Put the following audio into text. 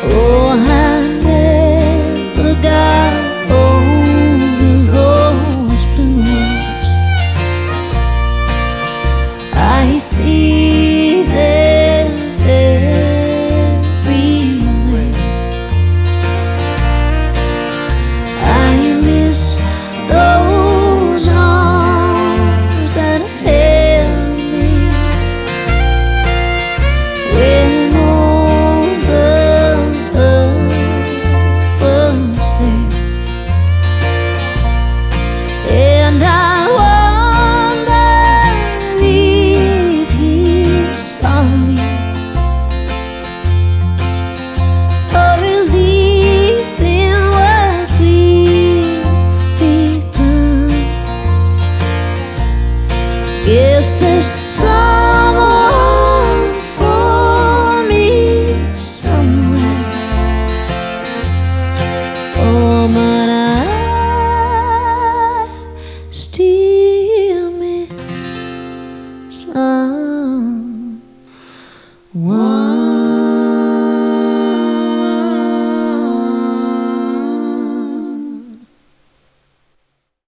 Oh, I never got over those blues. I see them everywhere. I miss those arms that held me when all the love was there. And I wonder if he saw me, or believed in what we've begun. Guess there's someone for me somewhere. Oh, but I still miss someone.